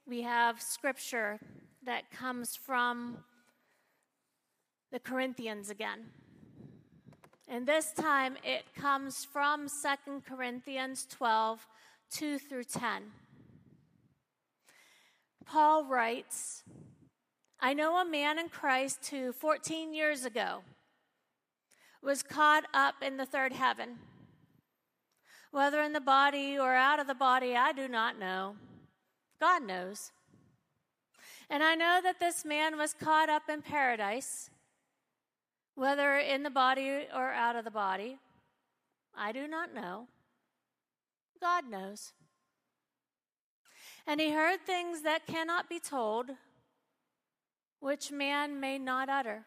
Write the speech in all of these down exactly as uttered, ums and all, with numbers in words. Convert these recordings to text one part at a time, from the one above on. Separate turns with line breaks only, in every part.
we have scripture that comes from the Corinthians again. And this time it comes from Second Corinthians twelve, two through ten. Paul writes, I know a man in Christ who fourteen years ago was caught up in the third heaven. Whether in the body or out of the body, I do not know. God knows. And I know that this man was caught up in paradise. Whether in the body or out of the body, I do not know. God knows. And he heard things that cannot be told, which man may not utter.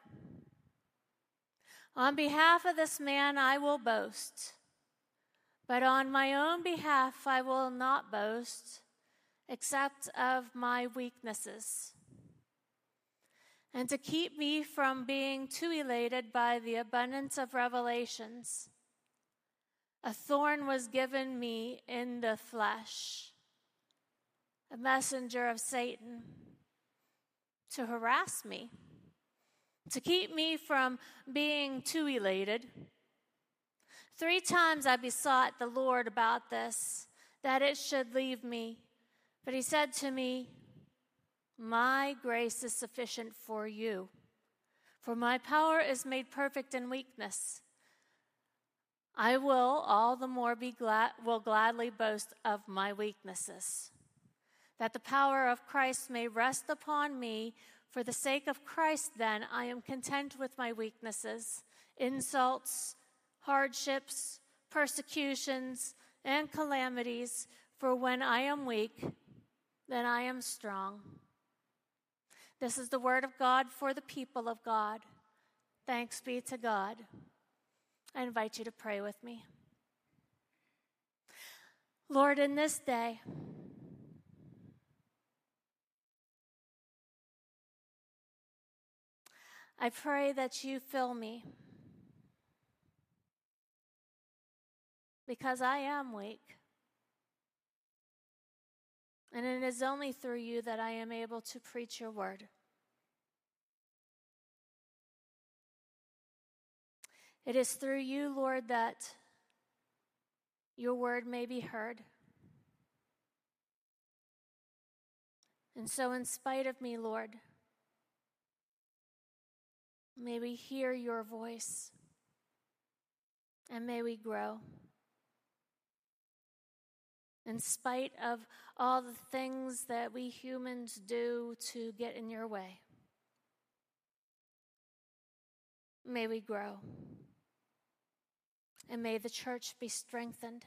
On behalf of this man I will boast, but on my own behalf I will not boast, except of my weaknesses. And to keep me from being too elated by the abundance of revelations, a thorn was given me in the flesh, a messenger of Satan, to harass me, to keep me from being too elated. Three times I besought the Lord about this, that it should leave me. But he said to me, my grace is sufficient for you, for my power is made perfect in weakness. I will all the more be glad, will gladly boast of my weaknesses, that the power of Christ may rest upon me. For the sake of Christ, then, I am content with my weaknesses, insults, hardships, persecutions, and calamities. For when I am weak, then I am strong. This is the word of God for the people of God. Thanks be to God. I invite you to pray with me. Lord, in this day, I pray that you fill me, because I am weak. And it is only through you that I am able to preach your word. It is through you, Lord, that your word may be heard. And so in spite of me, Lord, may we hear your voice, and may we grow. In spite of all the things that we humans do to get in your way, may we grow. And may the church be strengthened.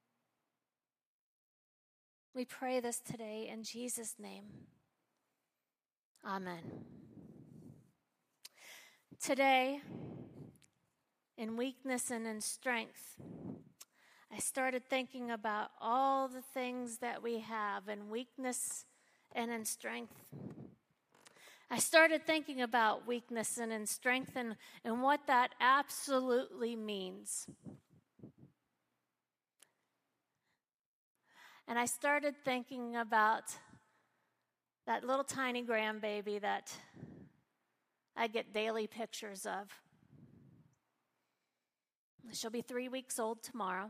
We pray this today in Jesus' name. Amen. Today, in weakness and in strength, I started thinking about all the things that we have in weakness and in strength. I started thinking about weakness and in strength and, and what that absolutely means. And I started thinking about that little tiny grandbaby that I get daily pictures of. She'll be three weeks old tomorrow.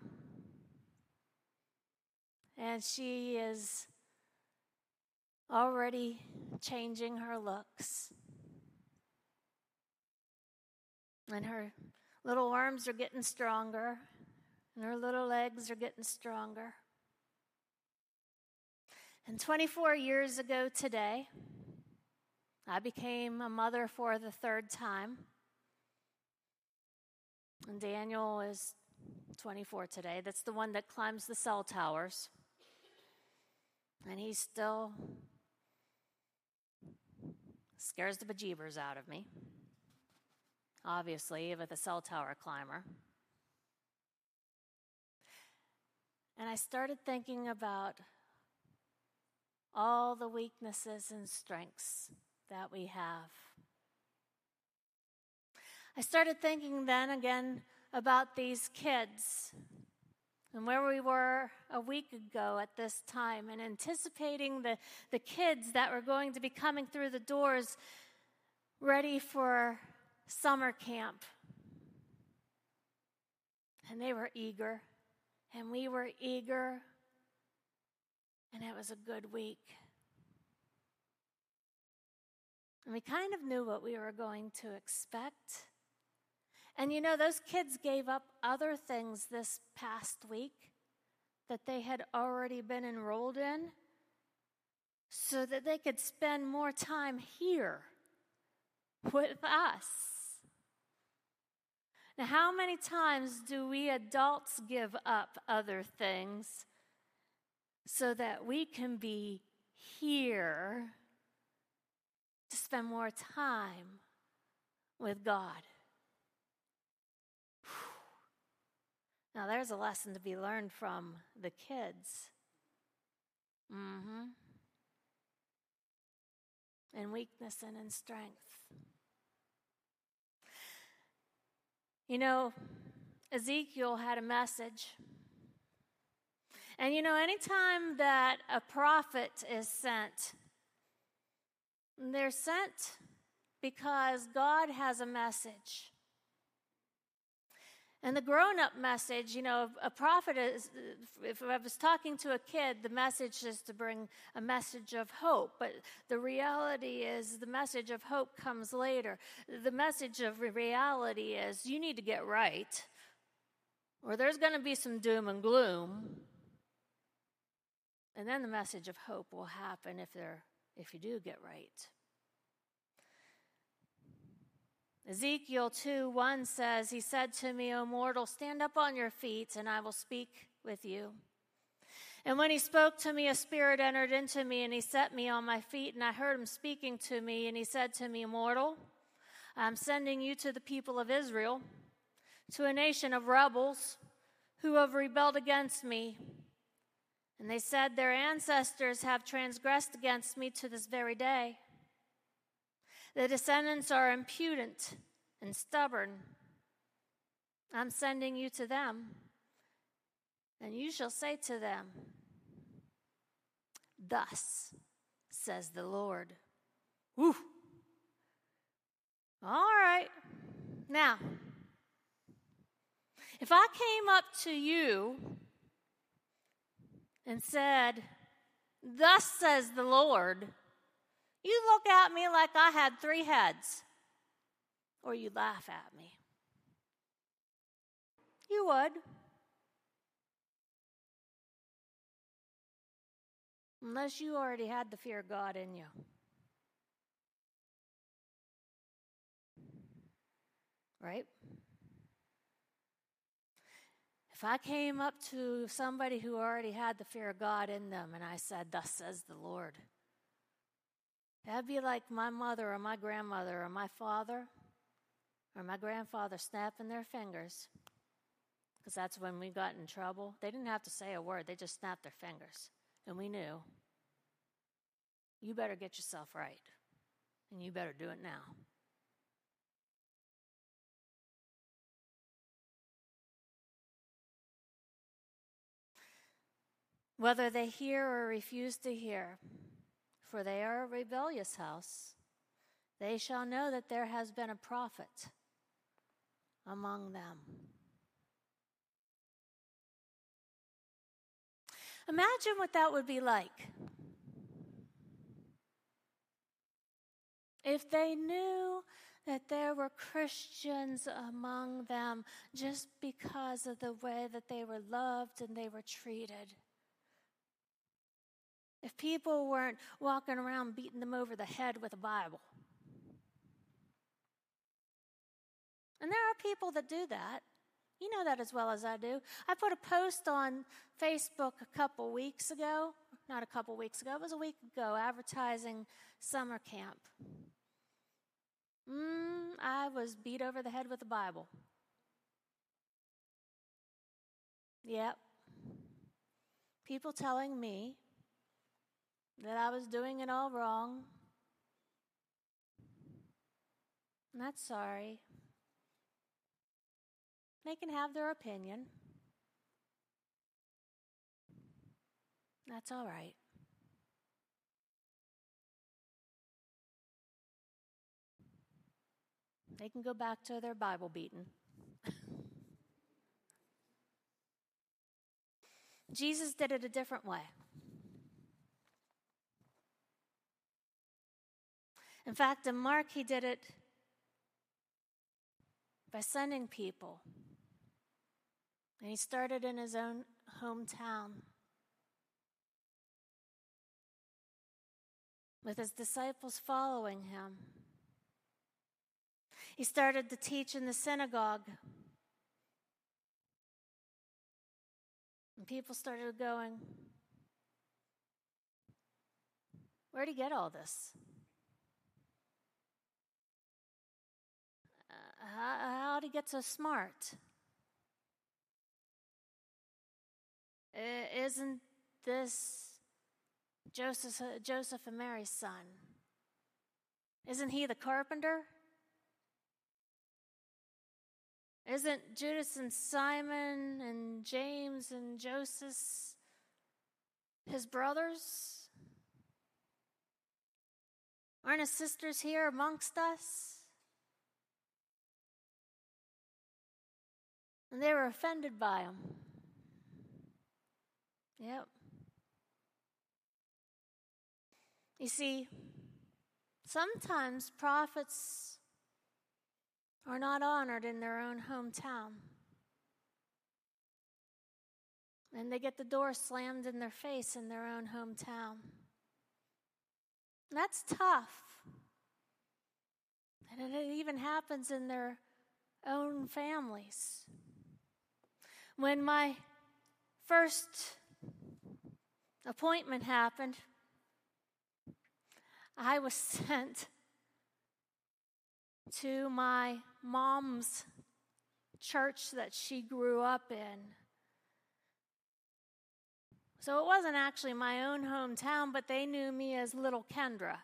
And she is already changing her looks. And her little arms are getting stronger, and her little legs are getting stronger. And twenty-four years ago today, I became a mother for the third time. And Daniel is twenty-four today. That's the one that climbs the cell towers. And he still scares the bejeebers out of me. Obviously, with a cell tower climber. And I started thinking about all the weaknesses and strengths that we have. I started thinking then again about these kids and where we were a week ago at this time, and anticipating the, the kids that were going to be coming through the doors ready for summer camp. And they were eager, and we were eager, and it was a good week. And we kind of knew what we were going to expect. And you know, those kids gave up other things this past week that they had already been enrolled in so that they could spend more time here with us. Now, how many times do we adults give up other things so that we can be here to spend more time with God? Now, there's a lesson to be learned from the kids. Mm-hmm. In weakness and in strength. You know, Ezekiel had a message. And you know, anytime that a prophet is sent, they're sent because God has a message. And the grown-up message, you know, a prophet is, if I was talking to a kid, the message is to bring a message of hope. But the reality is the message of hope comes later. The message of reality is you need to get right, or there's going to be some doom and gloom. And then the message of hope will happen if they're, if you do get right. Ezekiel two one says, he said to me, O mortal, stand up on your feet, and I will speak with you. And when he spoke to me, a spirit entered into me, and he set me on my feet, and I heard him speaking to me, and he said to me, mortal, I'm sending you to the people of Israel, to a nation of rebels who have rebelled against me. And they said, their ancestors have transgressed against me to this very day. The descendants are impudent and stubborn. I'm sending you to them, and you shall say to them, thus says the Lord. Woo! All right. Now, if I came up to you and said, thus says the Lord, you look at me like I had three heads, or you laugh at me. You would. Unless you already had the fear of God in you. Right? If I came up to somebody who already had the fear of God in them and I said, thus says the Lord, that'd be like my mother or my grandmother or my father or my grandfather snapping their fingers, because that's when we got in trouble. They didn't have to say a word. They just snapped their fingers. And we knew, you better get yourself right, and you better do it now. Whether they hear or refuse to hear, for they are a rebellious house, they shall know that there has been a prophet among them. Imagine what that would be like if they knew that there were Christians among them just because of the way that they were loved and they were treated. If people weren't walking around beating them over the head with a Bible. And there are people that do that. You know that as well as I do. I put a post on Facebook a couple weeks ago. Not a couple weeks ago. It was a week ago, advertising summer camp. Mm, I was beat over the head with a Bible. Yep. People telling me that I was doing it all wrong. Not sorry. They can have their opinion. That's all right. They can go back to their Bible beating. Jesus did it a different way. In fact, in Mark, he did it by sending people. And he started in his own hometown with his disciples following him. He started to teach in the synagogue. And people started going, where'd he get all this? Uh, how, how'd he get so smart? Uh, isn't this Joseph, Joseph and Mary's son? Isn't he the carpenter? Isn't Judas and Simon and James and Joseph his brothers? Aren't his sisters here amongst us? And they were offended by him. Yep. You see, sometimes prophets are not honored in their own hometown. And they get the door slammed in their face in their own hometown. That's tough. And it even happens in their own families. When my first appointment happened, I was sent to my mom's church that she grew up in. So it wasn't actually my own hometown, but they knew me as Little Kendra.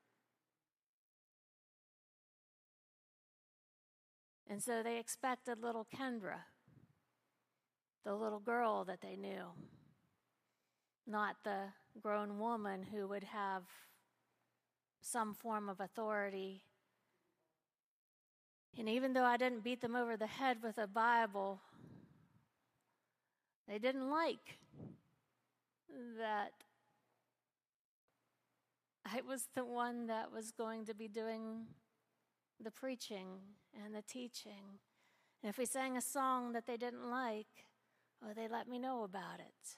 And so they expected Little Kendra, the little girl that they knew, not the grown woman who would have some form of authority. And even though I didn't beat them over the head with a Bible, they didn't like that I was the one that was going to be doing the preaching and the teaching. And if we sang a song that they didn't like, oh, they let me know about it.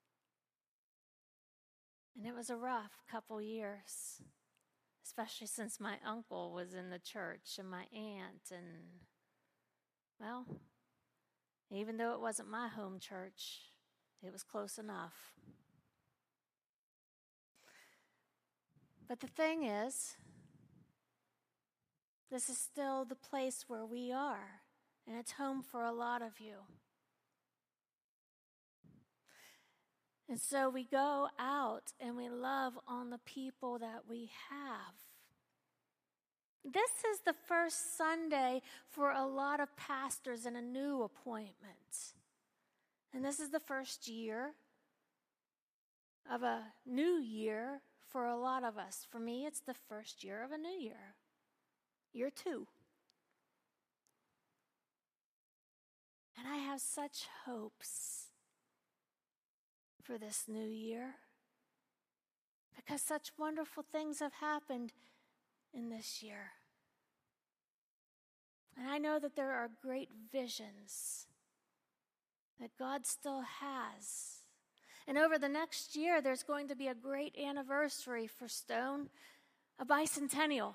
And it was a rough couple years, especially since my uncle was in the church and my aunt. And, well, even though it wasn't my home church, it was close enough. But the thing is, this is still the place where we are, and it's home for a lot of you. And so we go out and we love on the people that we have. This is the first Sunday for a lot of pastors in a new appointment. And this is the first year of a new year for a lot of us. For me, it's the first year of a new year. Year two. And I have such hopes for this new year, because such wonderful things have happened in this year. And I know that there are great visions that God still has. And over the next year, there's going to be a great anniversary for Stone, a bicentennial.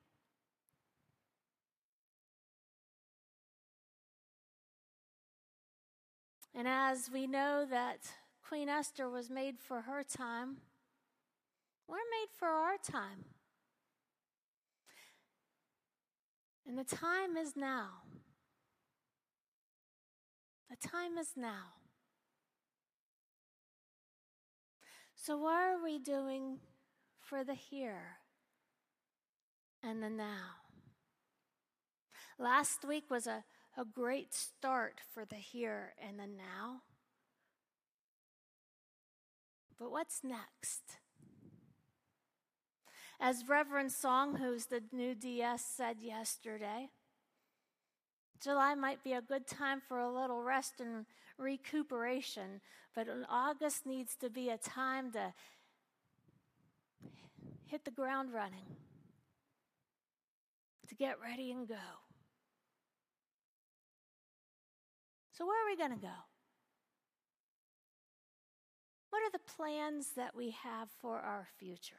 And as we know that Queen Esther was made for her time, we're made for our time. And the time is now. The time is now. So what are we doing for the here and the now? Last week was a, a great start for the here and the now. But what's next? As Reverend Song, who's the new D S, said yesterday, July might be a good time for a little rest and recuperation, but August needs to be a time to hit the ground running, to get ready and go. So where are we going to go? What are the plans that we have for our future?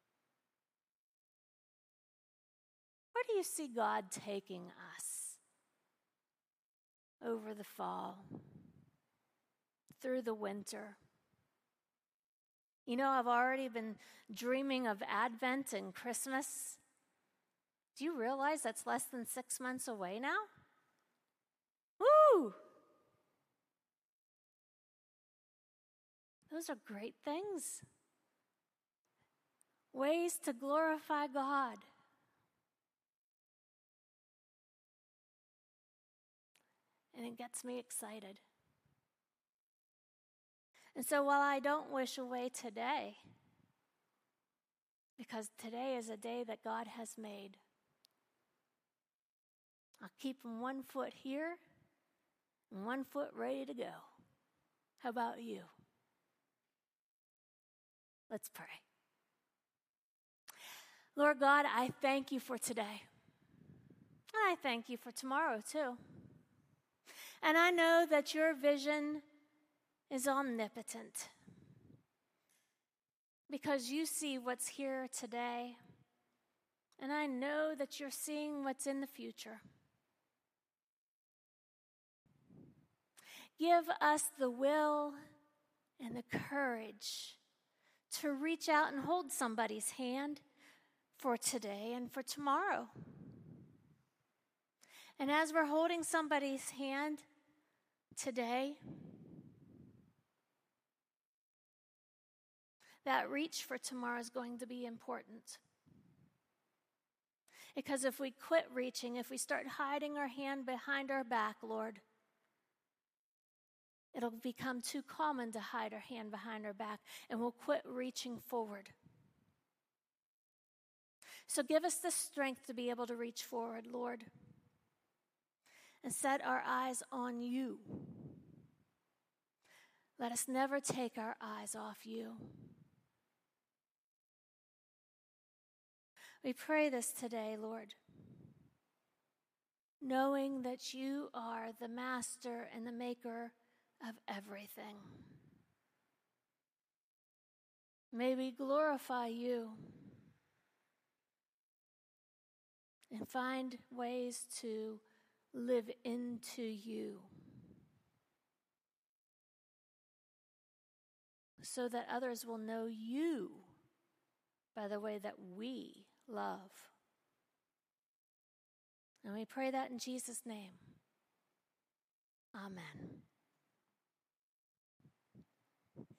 Where do you see God taking us over the fall, through the winter? You know, I've already been dreaming of Advent and Christmas. Do you realize that's less than six months away now? Woo! Those are great things. Ways to glorify God. And it gets me excited. And so while I don't wish away today, because today is a day that God has made, I'll keep one foot here and one foot ready to go. How about you? Let's pray. Lord God, I thank you for today. And I thank you for tomorrow too. And I know that your vision is omnipotent because you see what's here today. And I know that you're seeing what's in the future. Give us the will and the courage to reach out and hold somebody's hand for today and for tomorrow. And as we're holding somebody's hand today, that reach for tomorrow is going to be important. Because if we quit reaching, if we start hiding our hand behind our back, Lord, it'll become too common to hide our hand behind our back, and we'll quit reaching forward. So give us the strength to be able to reach forward, Lord, and set our eyes on you. Let us never take our eyes off you. We pray this today, Lord, knowing that you are the master and the maker of everything. May we glorify you and find ways to live into you so that others will know you by the way that we love. And we pray that in Jesus' name. Amen.